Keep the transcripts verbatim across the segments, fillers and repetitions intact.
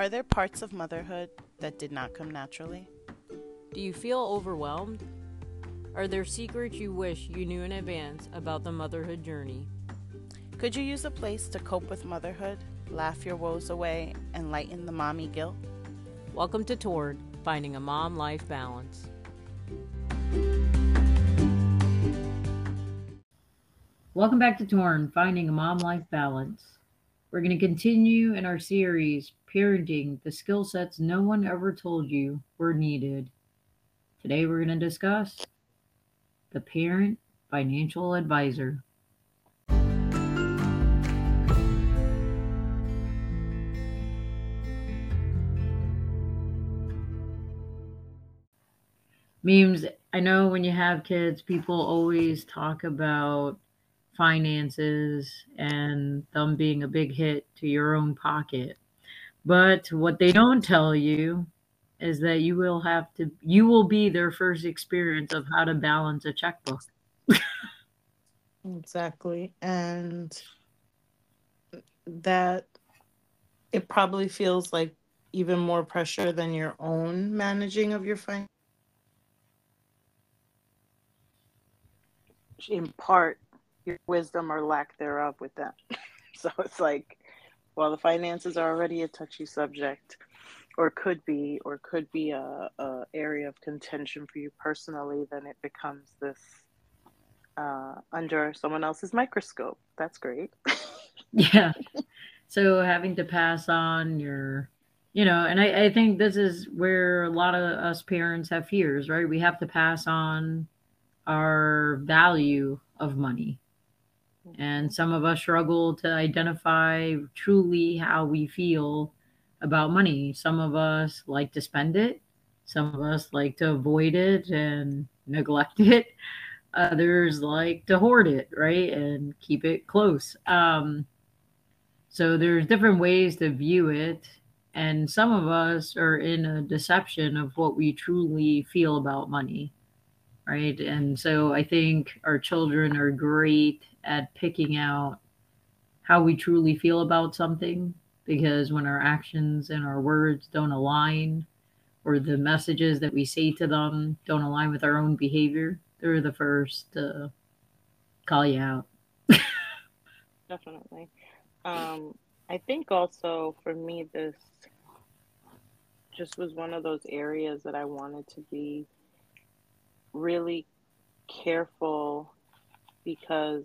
Are there parts of motherhood that did not come naturally? Do you feel overwhelmed? Are there secrets you wish you knew in advance about the motherhood journey? Could you use a place to cope with motherhood, laugh your woes away, and lighten the mommy guilt? Welcome to Torn, Finding a Mom Life Balance. Welcome back to Torn, Finding a Mom Life Balance. We're going to continue in our series, Parenting, the skill sets no one ever told you were needed. Today we're going to discuss the Parent Financial Advisor. Memes, I know when you have kids, people always talk about finances and them being a big hit to your own pocket. But what they don't tell you is that you will have to, you will be their first experience of how to balance a checkbook. Exactly. And that it probably feels like even more pressure than your own managing of your finances. Impart your wisdom or lack thereof with them. So it's like, while the finances are already a touchy subject, or could be, or could be a, a area of contention for you personally, then it becomes this uh, under someone else's microscope. That's great. Yeah. So having to pass on your, you know, and I, I think this is where a lot of us parents have fears, right? We have to pass on our value of money. And some of us struggle to identify truly how we feel about money. Some of us like to spend it. Some of us like to avoid it and neglect it. Others like to hoard it, right? And keep it close. Um, so there's different ways to view it. And some of us are in a deception of what we truly feel about money, right? And so I think our children are great at picking out how we truly feel about something, because when our actions and our words don't align, or the messages that we say to them don't align with our own behavior, they're the first to call you out. Definitely. Um, I think also for me, this just was one of those areas that I wanted to be really careful, because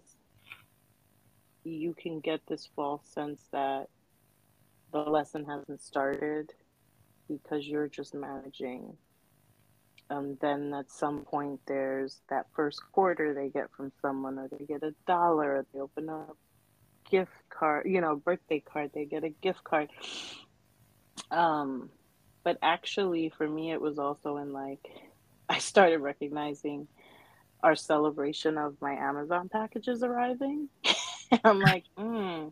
you can get this false sense that the lesson hasn't started because you're just managing. Um, then at some point, there's that first quarter they get from someone, or they get a dollar, or they open a gift card, you know, birthday card, they get a gift card. Um, but actually, for me, it was also in like, I started recognizing our celebration of my Amazon packages arriving. I'm like, hmm,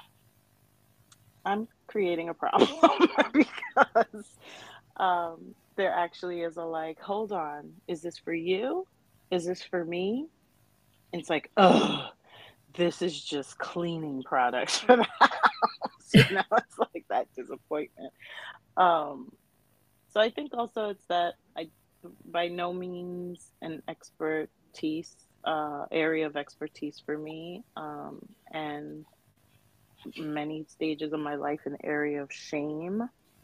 I'm creating a problem because um, there actually is a like, hold on, is this for you? Is this for me? And it's like, oh, this is just cleaning products for the house. You know, it's like that disappointment. Um, so I think also it's that I, by no means an expertise, uh, area of expertise for me, um, and many stages of my life an area of shame.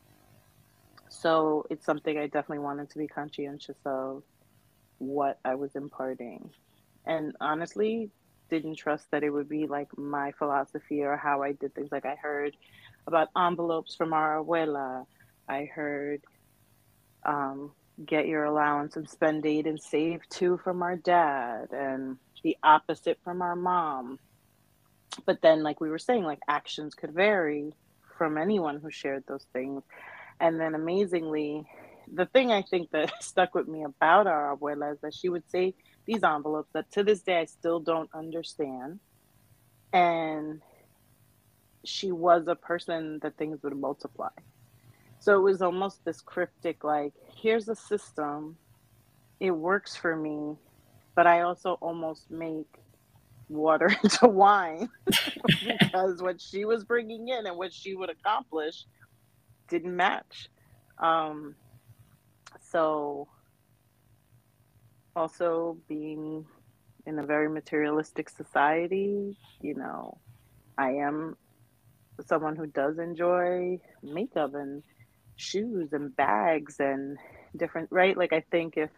So it's something I definitely wanted to be conscientious of what I was imparting. And honestly, didn't trust that it would be like my philosophy or how I did things. Like I heard about envelopes from our abuela. I heard um, get your allowance and spend eight and save two from our dad, and the opposite from our mom. But then, like we were saying, like actions could vary from anyone who shared those things. And then amazingly, the thing I think that stuck with me about our abuela is that she would say these envelopes that to this day I still don't understand. And she was a person that things would multiply. So it was almost this cryptic, like, here's a system, it works for me, but I also almost make water into wine because what she was bringing in and what she would accomplish didn't match. Um, so also being in a very materialistic society, you know, I am someone who does enjoy makeup and shoes and bags and different, right? Like I think if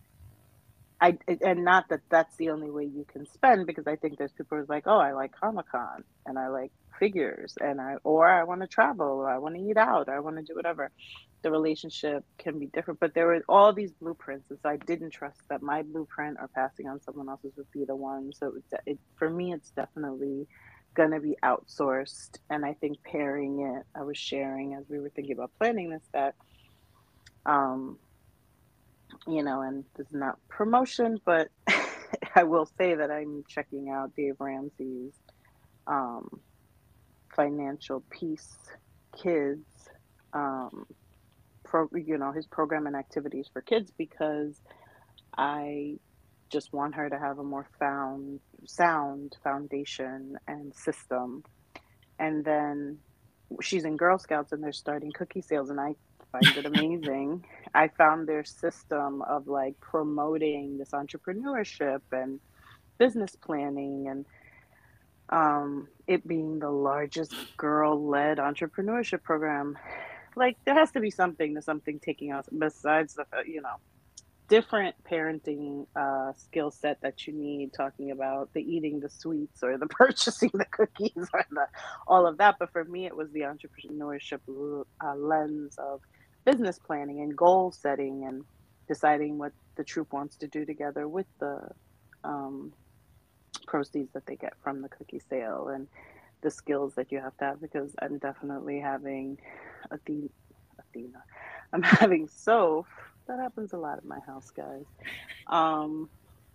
I, and not that that's the only way you can spend, because I think there's people who's like, oh, I like Comic-Con and I like figures and I, or I want to travel or I want to eat out or I want to do whatever. The relationship can be different, but there were all these blueprints. And so I didn't trust that my blueprint or passing on someone else's would be the one. So it, it, for me, it's definitely going to be outsourced. And I think pairing it, I was sharing as we were thinking about planning this, that, um, you know, and this is not promotion, but I will say that I'm checking out Dave Ramsey's um, Financial Peace Kids, um, pro, you know, his program and activities for kids, because I just want her to have a more found, sound foundation and system. And then she's in Girl Scouts and they're starting cookie sales, and I find it amazing. I found their system of like promoting this entrepreneurship and business planning, and um, it being the largest girl-led entrepreneurship program. Like there has to be something to something taking us besides the, you know, different parenting uh, skill set that you need, talking about the eating the sweets or the purchasing the cookies or the, all of that. But for me, it was the entrepreneurship uh, lens of business planning and goal setting and deciding what the troop wants to do together with the um, proceeds that they get from the cookie sale, and the skills that you have to have, because I'm definitely having Athena, Athena. I'm having Soph. That happens a lot at my house, guys. Um,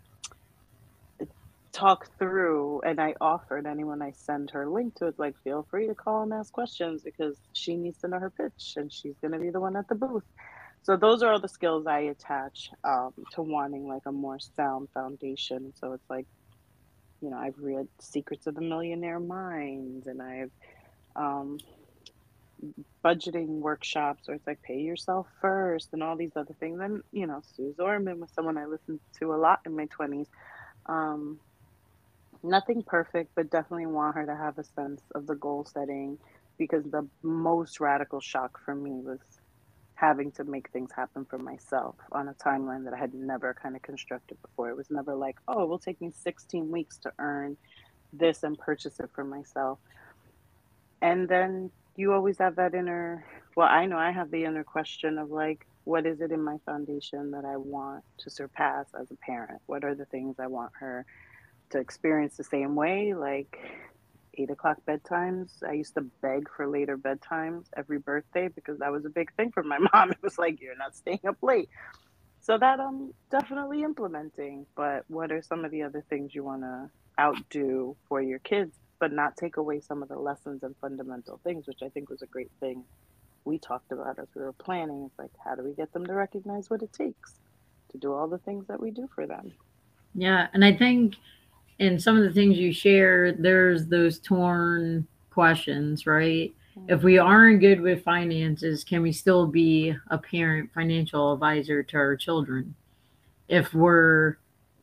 talk through, and I offered anyone I send her link to, it's like, feel free to call and ask questions, because she needs to know her pitch and she's going to be the one at the booth. So those are all the skills I attach um, to wanting like a more sound foundation. So it's like, you know, I've read Secrets of the Millionaire Mind, and I've um, budgeting workshops where it's like pay yourself first and all these other things. And, you know, Sue Zorman was someone I listened to a lot in my twenties. Um, nothing perfect, but definitely want her to have a sense of the goal setting, because the most radical shock for me was having to make things happen for myself on a timeline that I had never kind of constructed before. It was never like, oh, it will take me sixteen weeks to earn this and purchase it for myself. And then you always have that inner, well, I know I have the inner question of like, what is it in my foundation that I want to surpass as a parent? What are the things I want her to experience the same way? Like eight o'clock bedtimes. I used to beg for later bedtimes every birthday because that was a big thing for my mom. It was like, you're not staying up late. So that I'm definitely implementing. But what are some of the other things you want to outdo for your kids, but not take away some of the lessons and fundamental things, which I think was a great thing we talked about as we were planning. It's like, how do we get them to recognize what it takes to do all the things that we do for them? Yeah. And I think in some of the things you share, there's those torn questions, right? Mm-hmm. If we aren't good with finances, can we still be a parent, financial advisor to our children? If we're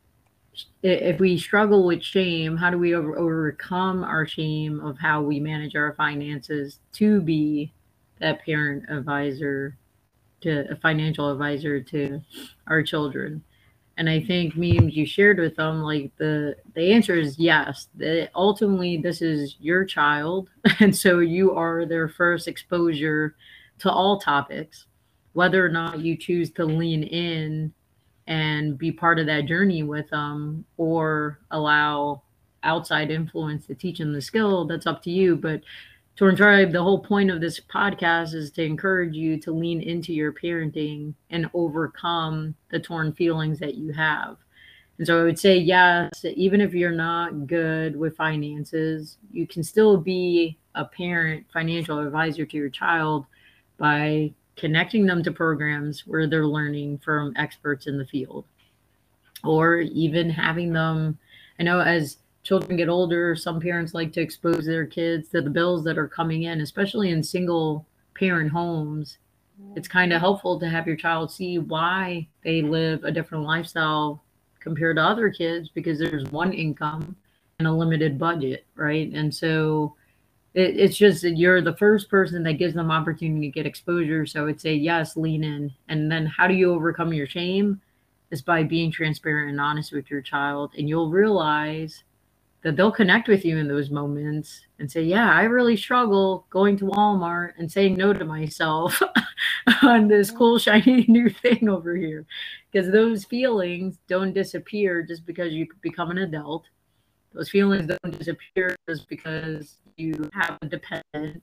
if we struggle with shame, how do we over, overcome our shame of how we manage our finances to be that parent advisor, to a financial advisor to our children? And I think memes you shared with them, like the the answer is yes. That ultimately, this is your child, and so you are their first exposure to all topics, whether or not you choose to lean in and be part of that journey with them, or allow outside influence to teach them the skill. That's up to you. But Torn Tribe, the whole point of this podcast is to encourage you to lean into your parenting and overcome the torn feelings that you have. And so I would say, yes, even if you're not good with finances, you can still be a parent, financial advisor to your child by connecting them to programs where they're learning from experts in the field, or even having them, I know as children get older, some parents like to expose their kids to the bills that are coming in, especially in single parent homes, it's kind of helpful to have your child see why they live a different lifestyle compared to other kids, because there's one income and a limited budget, right? And so it, it's just that you're the first person that gives them opportunity to get exposure. So I would say, yes, lean in. And then how do you overcome your shame? Is by being transparent and honest with your child. And you'll realize that they'll connect with you in those moments and say, yeah, I really struggle going to Walmart and saying no to myself on this cool, shiny new thing over here. Because those feelings don't disappear just because you become an adult. Those feelings don't disappear just because you have a dependent.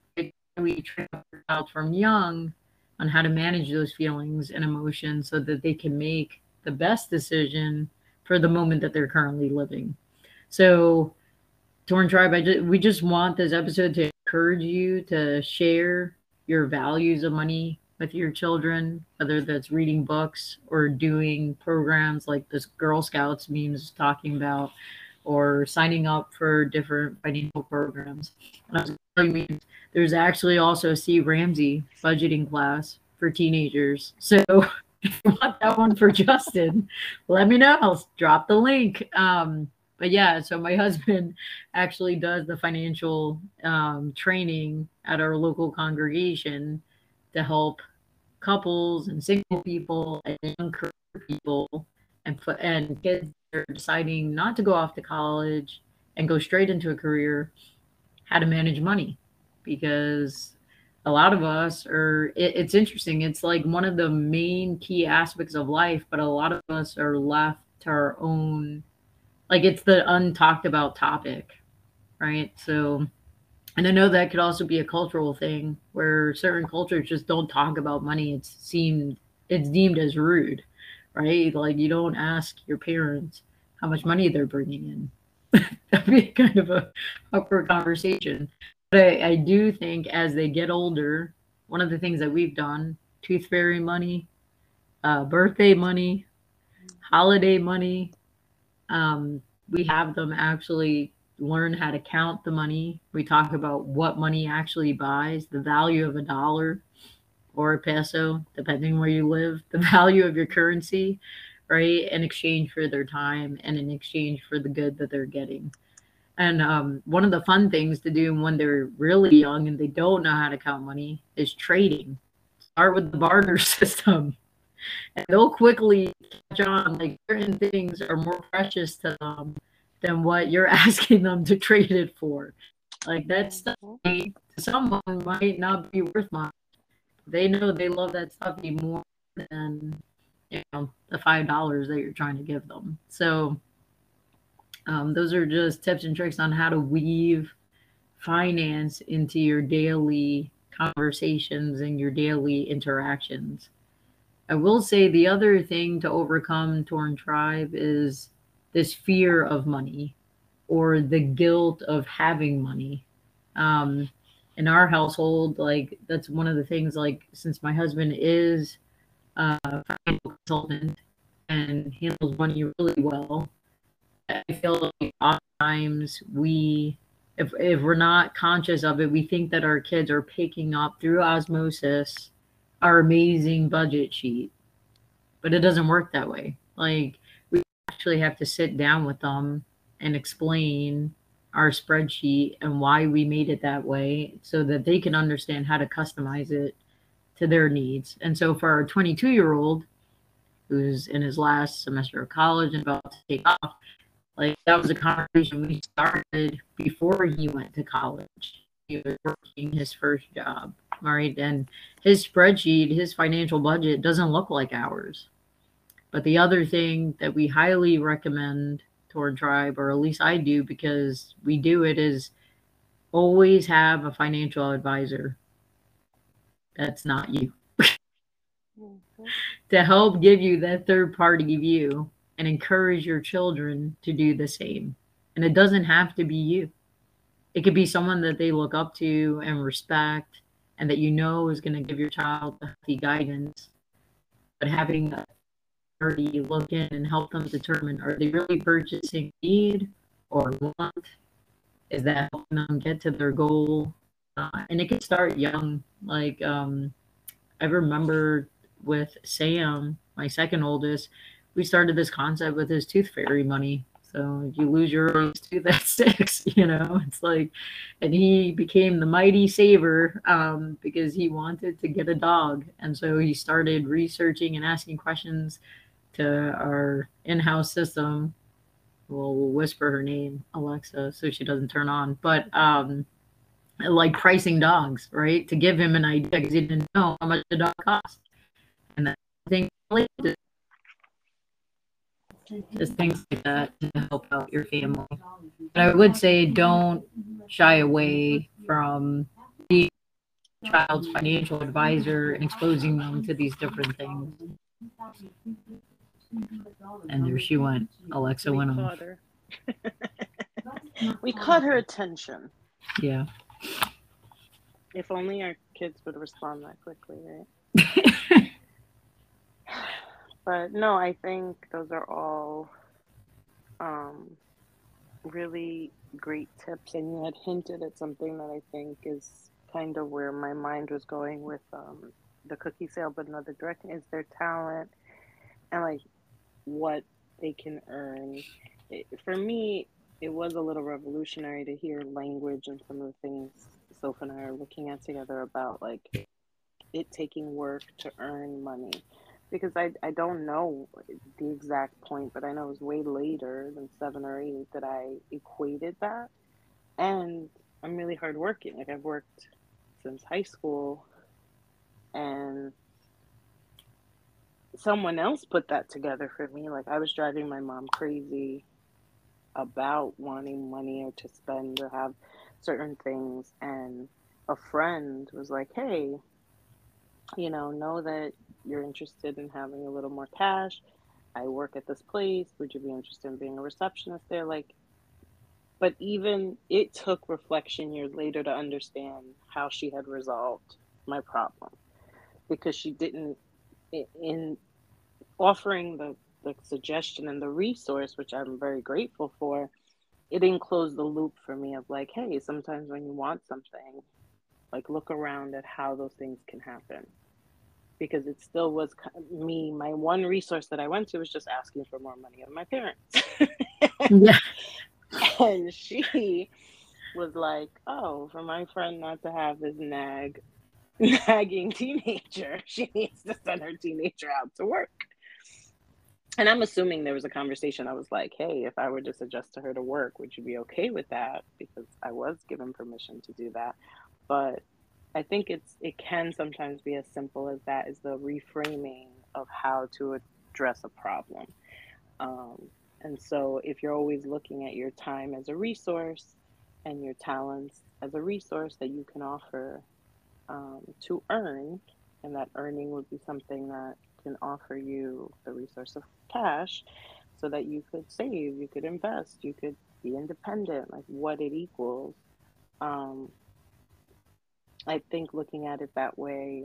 We train our child from young on how to manage those feelings and emotions so that they can make the best decision for the moment that they're currently living. So, Torn Tribe, I just, we just want this episode to encourage you to share your values of money with your children, whether that's reading books or doing programs like this Girl Scouts memes talking about, or signing up for different financial programs. There's actually also a Steve Ramsey budgeting class for teenagers. So if you want that one for Justin, let me know. I'll drop the link. Um, But yeah, so my husband actually does the financial um, training at our local congregation to help couples and single people and young career people and and kids that are deciding not to go off to college and go straight into a career, how to manage money. Because a lot of us are, it, it's interesting. It's like one of the main key aspects of life, but a lot of us are left to our own. Like, it's the untalked about topic, right? So, and I know that could also be a cultural thing where certain cultures just don't talk about money. It's seemed, it's deemed as rude, right? Like, you don't ask your parents how much money they're bringing in. That'd be kind of a awkward conversation. But I, I do think as they get older, one of the things that we've done, tooth fairy money, uh, birthday money, holiday money, Um, we have them actually learn how to count the money. We talk about what money actually buys, the value of a dollar or a peso, depending where you live, the value of your currency, right? In exchange for their time and in exchange for the good that they're getting. And um, one of the fun things to do when they're really young and they don't know how to count money is trading. Start with the barter system. And they'll quickly catch on, like certain things are more precious to them than what you're asking them to trade it for. Like that stuff to someone might not be worth much. They know they love that stuff even more than, you know, the five dollars that you're trying to give them. So um, those are just tips and tricks on how to weave finance into your daily conversations and your daily interactions. I will say the other thing to overcome Torn Tribe is this fear of money or the guilt of having money. Um, in our household, like that's one of the things, like since my husband is a financial consultant and handles money really well, I feel like oftentimes we, if, if we're not conscious of it, we think that our kids are picking up through osmosis our amazing budget sheet, but it doesn't work that way. Like we actually have to sit down with them and explain our spreadsheet and why we made it that way so that they can understand how to customize it to their needs. And so for our twenty-two year old who's in his last semester of college and about to take off, like that was a conversation we started before he went to college. He was working his first job. All right. And his spreadsheet, his financial budget doesn't look like ours. But the other thing that we highly recommend Torn Tribe, or at least I do because we do it, is always have a financial advisor that's not you mm-hmm. to help give you that third party view and encourage your children to do the same. And it doesn't have to be you. It could be someone that they look up to and respect and that you know is going to give your child healthy guidance. But having a party look in and help them determine, are they really purchasing need or want? Is that helping them get to their goal uh, and it can start young. Like um, I remember with Sam, my second oldest, we started this concept with his tooth fairy money. So if you lose your earliest tooth at six, you know, it's like, and he became the mighty saver um, because he wanted to get a dog. And so he started researching and asking questions to our in-house system. Well, we'll whisper her name, Alexa, so she doesn't turn on. But um, like pricing dogs, right? To give him an idea because he didn't know how much the dog cost. And that thing, just things like that to help out your family. But I would say don't shy away from being a child's financial advisor and exposing them to these different things. And there she went. Alexa went We off. caught her. We caught her attention. Yeah. If only our kids would respond that quickly, right? But no, I think those are all um, really great tips. And you had hinted at something that I think is kind of where my mind was going with um, the cookie sale, but another direction is their talent and like what they can earn. It, for me, it was a little revolutionary to hear language and some of the things Soph and I are looking at together about like it taking work to earn money. Because I, I don't know the exact point, but I know it was way later than seven or eight that I equated that. And I'm really hardworking. Like I've worked since high school, and someone else put that together for me. Like I was driving my mom crazy about wanting money or to spend or have certain things. And a friend was like, hey, you know, know that you're interested in having a little more cash. I work at this place. Would you be interested in being a receptionist there? Like, but even it took reflection years later to understand how she had resolved my problem, because she didn't, in offering the, the suggestion and the resource, which I'm very grateful for, it didn't close the loop for me of like, hey, sometimes when you want something, like look around at how those things can happen. Because it still was me, my one resource that I went to was just asking for more money of my parents. Yeah. And she was like, oh, for my friend not to have this nag, nagging teenager, she needs to send her teenager out to work. And I'm assuming there was a conversation. I was like, hey, if I were to suggest to her to work, would you be okay with that? Because I was given permission to do that. But I think it's it can sometimes be as simple as that, is the reframing of how to address a problem. Um, and so if you're always looking at your time as a resource and your talents as a resource that you can offer um, to earn, and that earning would be something that can offer you the resource of cash so that you could save, you could invest, you could be independent, like what it equals. Um, I think looking at it that way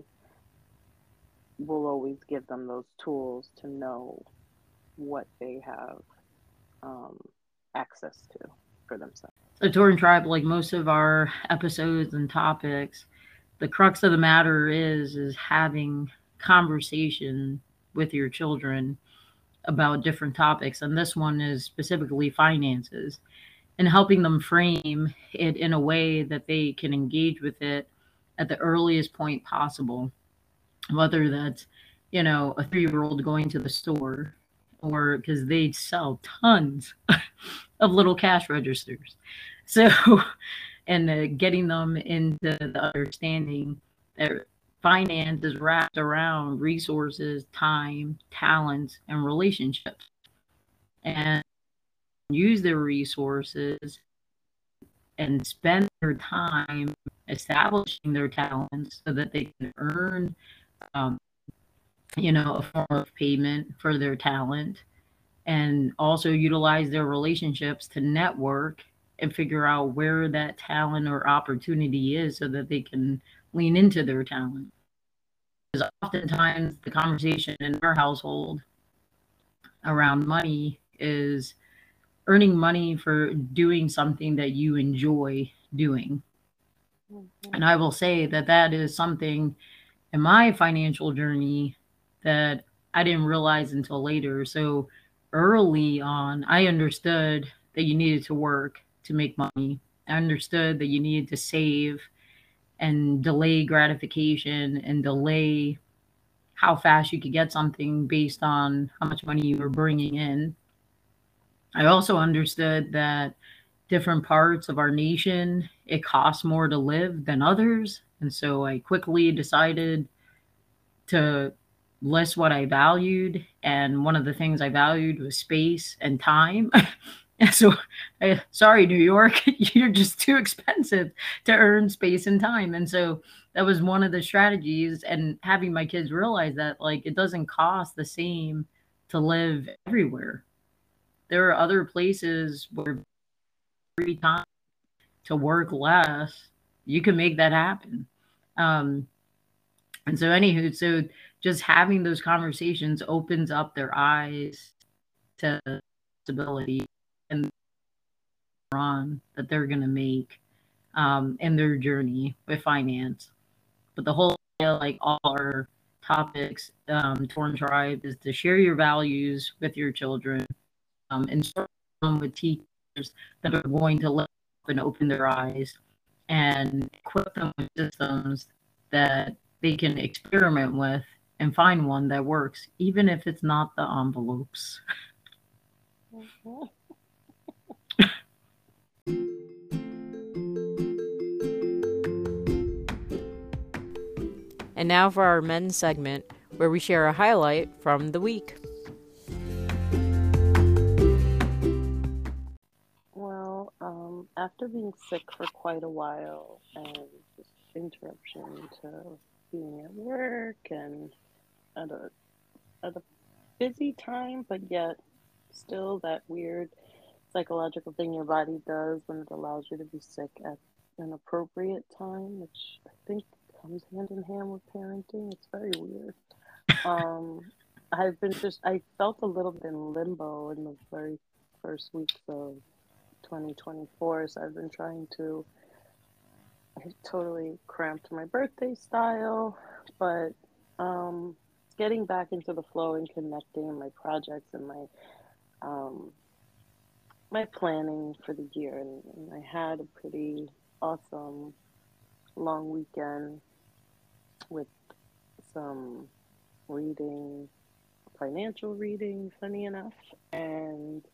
will always give them those tools to know what they have um, access to for themselves. So, Torn Tribe, like most of our episodes and topics, the crux of the matter is is having conversation with your children about different topics, and this one is specifically finances, and helping them frame it in a way that they can engage with it at the earliest point possible, whether that's, you know, a three-year-old going to the store, or because they sell tons of little cash registers. So, and uh, getting them into the understanding that finance is wrapped around resources, time, talents, and relationships, and use their resources and spend their time establishing their talents so that they can earn, um, you know, a form of payment for their talent, and also utilize their relationships to network and figure out where that talent or opportunity is so that they can lean into their talent. Because oftentimes the conversation in our household around money is earning money for doing something that you enjoy doing. Mhm. And I will say that that is something in my financial journey that I didn't realize until later. So early on, I understood that you needed to work to make money. I understood that you needed to save and delay gratification and delay how fast you could get something based on how much money you were bringing in. I also understood that different parts of our nation, it costs more to live than others. And so I quickly decided to list what I valued. And one of the things I valued was space and time. And so, I, sorry, New York, you're just too expensive to earn space and time. And so that was one of the strategies. And having my kids realize that, like, it doesn't cost the same to live everywhere. There are other places where free time to work less, you can make that happen. Um, and so, anywho, so just having those conversations opens up their eyes to possibility and on that they're going to make um, in their journey with finance. But the whole idea, like all our topics, um, Torn Tribe, is to share your values with your children um, and start them with teachers that are going to let up and open their eyes and equip them with systems that they can experiment with and find one that works, even if it's not the envelopes. Mhm. And now for our men's segment, where we share a highlight from the week. Well, um, after being sick for quite a while and just interruption to being at work and at a at a busy time, but yet still that weird psychological thing your body does when it allows you to be sick at an appropriate time, which I think comes hand in hand with parenting. It's very weird. Um, I've been just, I felt a little bit in limbo in the very first weeks of twenty twenty-four. So I've been trying to, I totally cramped my birthday style, but um, getting back into the flow and connecting in my projects and my um, my planning for the year. And, and I had a pretty awesome long weekend with some reading, financial reading, funny enough, and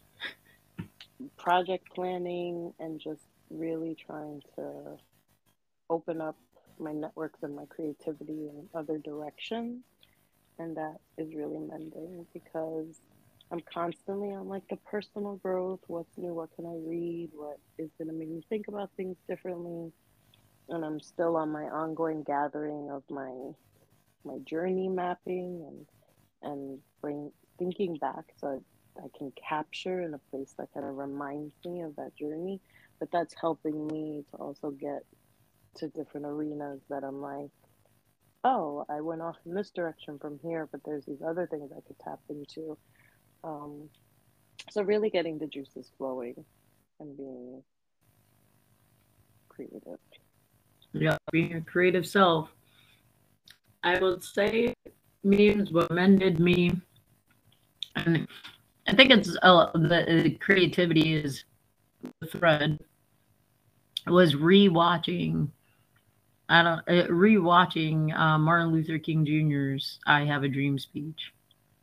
project planning, and just really trying to open up my networks and my creativity in other directions. And that is really mending because I'm constantly on like the personal growth, what's new, what can I read, what is going to make me think about things differently. And I'm still on my ongoing gathering of my my journey mapping and and bring thinking back so I, I can capture in a place that kind of reminds me of that journey. But that's helping me to also get to different arenas that I'm like, oh, I went off in this direction from here, but there's these other things I could tap into. Um, so really getting the juices flowing and being creative. Yeah, being a creative self. I would say memes what mended me, and I think it's uh, the, the creativity is the thread. Was rewatching. I don't uh, rewatching uh, Martin Luther King Junior's "I Have a Dream" speech.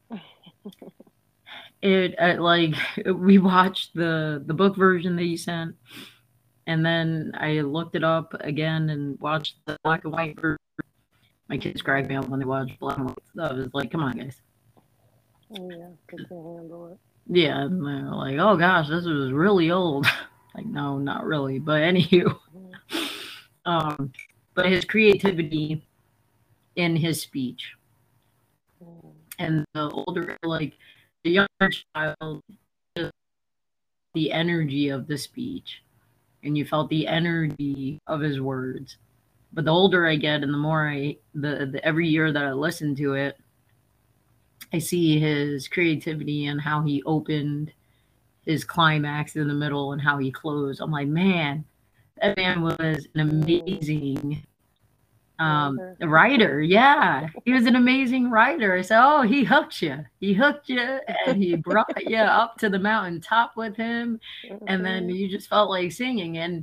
It uh, like we watched the the book version that you sent, and then I looked it up again and watched the black and white version. My kids crack me up when they watch black and white stuff. It's like, come on, guys. Oh, yeah, they can handle it. Yeah, and they're like, oh gosh, this was really old. Like, no, not really. But anywho, Mm-hmm. um, but his creativity in his speech, and the older, like the younger child, just the energy of the speech, and you felt the energy of his words. But the older I get, and the more I, the, the every year that I listen to it, I see his creativity and how he opened his climax in the middle and how he closed. I'm like, man, That man was an amazing um, writer. Yeah, he was an amazing writer. I said, oh, he hooked you. He hooked you, and he brought you up to the mountaintop with him, and then you just felt like singing. And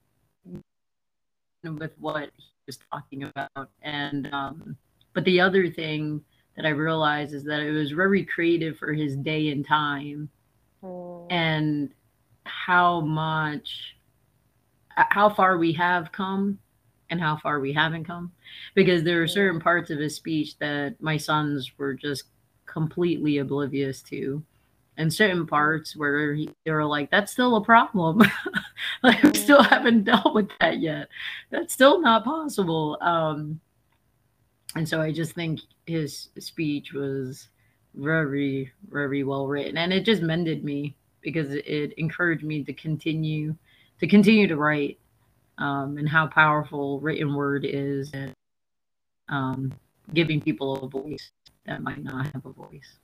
with what he was talking about, and um, but the other thing that I realized is that it was very creative for his day and time, mm. and how much, how far we have come and how far we haven't come, because there are certain parts of his speech that my sons were just completely oblivious to, and certain parts where he, they were like, that's still a problem. Like, we still haven't dealt with that yet. That's still not possible. Um, and so I just think his speech was very, very well written, and it just mended me, because it encouraged me to continue to continue to write, um, and how powerful written word is, and um, giving people a voice that might not have a voice.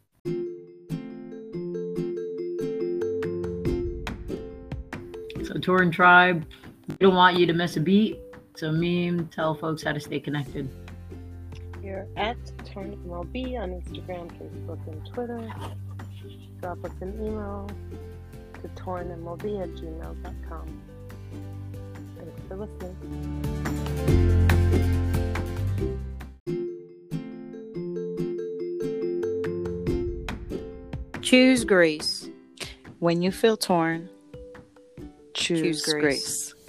So Torn Tribe, we don't want you to miss a beat. So Meme, tell folks how to stay connected. You're at Torn M L B on Instagram, Facebook, and Twitter. Drop us an email to tornmlb at gmail dot com. Thanks for listening. Choose grace. When you feel torn, choose, Choose grace. grace.